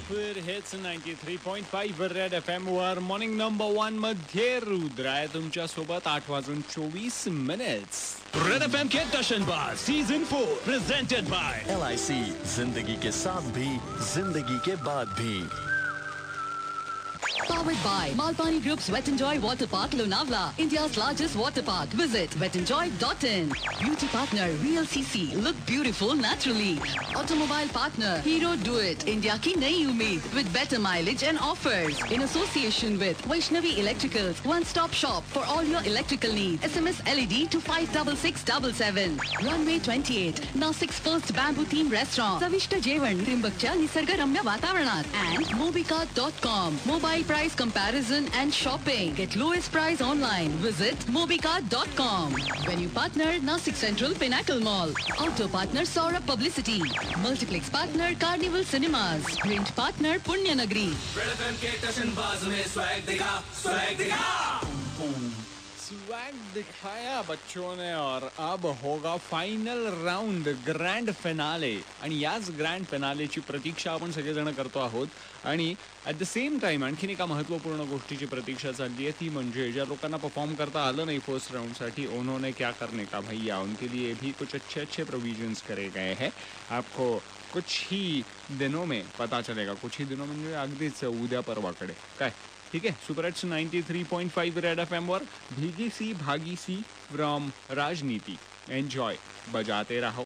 Super hits 93.5 Red FM वर morning number 1 मध्ये रुद्र आहे तुमच्या सोबत 8:24. रेड एफएम के टशनबाज सीजन 4 प्रेजेंटेड बाय LIC जिंदगी के साथ भी जिंदगी के बाद भी. Powered by Malpani Group's Wet Enjoy Water Park Lonavala, India's largest water park. Visit wetenjoy.in. Beauty partner VLCC. Look beautiful naturally. Automobile partner Hero Do It. India की नई उम्मीद with better mileage and offers. In association with Vaishnavi Electricals, one-stop shop for all your electrical needs. SMS LED to 56677. Runway 28. Nasik's first bamboo theme restaurant. चविष्ट जेवण त्रिंबकच्या निसर्गरम्य वातावरणात. And mobicard.com. Mobile price comparison and shopping. Get lowest price online. Visit mobicard.com. Venue partner Nasik Central Pinnacle Mall. Auto partner Saurabh Publicity. Multiplex partner Carnival Cinemas. Print partner Punya Nagri. Red FM के टशनबाज में swag दिखा. Swag दिखाया बच्चों ने और अब होगा फायनल राउंड ग्रँड फिनाले आणि याच ग्रँड फिनालेची प्रतीक्षा आपण सगळेजण करतो आहोत आणि ॲट द सेम टाइम आणखीन एका महत्त्वपूर्ण गोष्टीची प्रतीक्षा चालली आहे ती म्हणजे ज्या लोकांना परफॉर्म करता आलं नाही फर्स्ट राउंडसाठी उन्होंने क्या करने का भैया उनके लिए भी कुछ अच्छे अच्छे प्रोविजन्स करे गए हैं. आपको कुछ ही दिनों में पता चलेगा. कुछ ही दिनों म्हणजे अगदीच उद्या परवाकडे काय ठीक आहे. सुपर हिट्स 93.5 रेड FM वर भीगी सी भागी सी फ्रॉम राजनीति. एन्जॉय बजाते रहो.